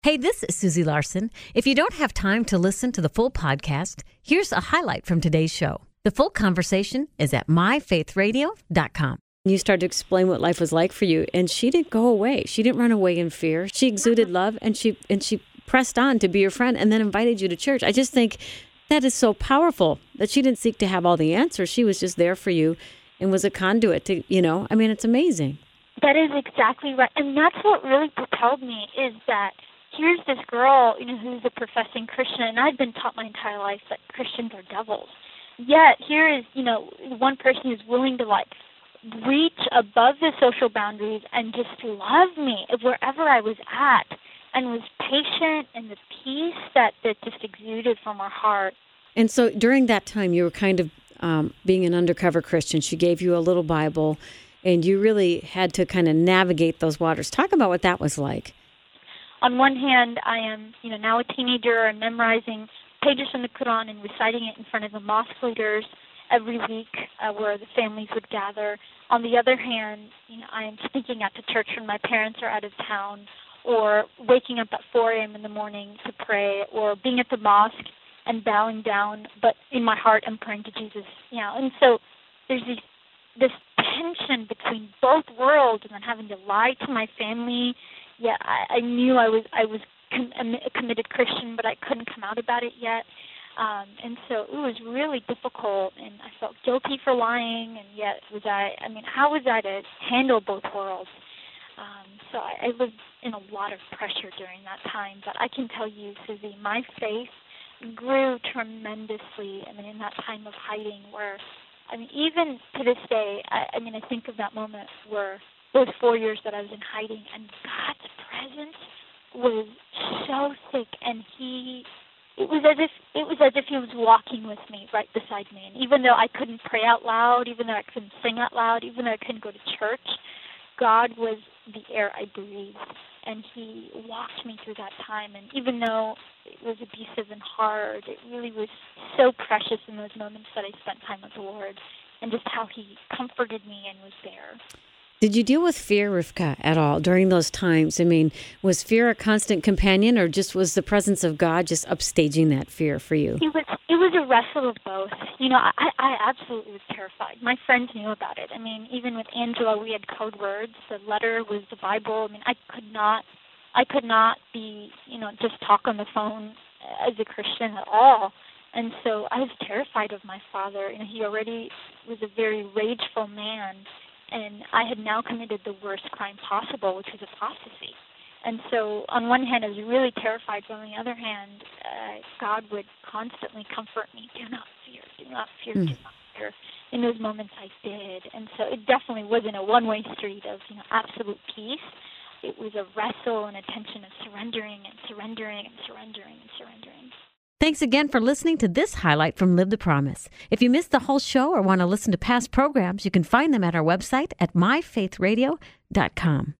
Hey, this is Susie Larson. If you don't have time to listen to the full podcast, here's a highlight from today's show. The full conversation is at myfaithradio.com. You started to explain what life was like for you, and she didn't go away. She didn't run away in fear. She exuded love, and she pressed on to be your friend and then invited you to church. I just think that is so powerful that she didn't seek to have all the answers. She was just there for you and was a conduit to, it's amazing. That is exactly right. And that's what really propelled me is that here's this girl, who's a professing Christian, and I've been taught my entire life that Christians are devils. Yet here is, one person who's willing to reach above the social boundaries and just love me wherever I was at, and was patient, and the peace that just exuded from her heart. And so during that time, you were kind of being an undercover Christian. She gave you a little Bible, and you really had to kind of navigate those waters. Talk about what that was like. On one hand, I am, now a teenager and memorizing pages from the Quran and reciting it in front of the mosque leaders every week where the families would gather. On the other hand, I am sneaking out to church when my parents are out of town, or waking up at 4 a.m. in the morning to pray, or being at the mosque and bowing down, but in my heart I'm praying to Jesus. And so there's this tension between both worlds, and then having to lie to my family. Yeah, I knew I was a committed Christian, but I couldn't come out about it yet. And so it was really difficult, and I felt guilty for lying, and yet how was I to handle both worlds? So I lived in a lot of pressure during that time. But I can tell you, Susie, my faith grew tremendously, in that time of hiding where, even to this day, I think of that moment where those 4 years that I was in hiding, and God's presence was so thick, and it was as if he was walking with me, right beside me. And even though I couldn't pray out loud, even though I couldn't sing out loud, even though I couldn't go to church, God was the air I breathed, and he walked me through that time. And even though it was abusive and hard, it really was so precious in those moments that I spent time with the Lord, and just how he comforted me and was there. Did you deal with fear, Rivka, at all during those times? Was fear a constant companion, or just was the presence of God just upstaging that fear for you? It was a wrestle of both. I absolutely was terrified. My friends knew about it. Even with Angela, we had code words. The letter was the Bible. I could not be, just talk on the phone as a Christian at all. And so I was terrified of my father. He already was a very rageful man. And I had now committed the worst crime possible, which was apostasy. And so on one hand, I was really terrified, but on the other hand, God would constantly comfort me. Do not fear, do not fear, do not fear. In those moments, I did. And so it definitely wasn't a one-way street of absolute peace. It was a wrestle and a tension of surrendering and surrendering and surrendering and surrendering. Thanks again for listening to this highlight from Live the Promise. If you missed the whole show or want to listen to past programs, you can find them at our website at myfaithradio.com.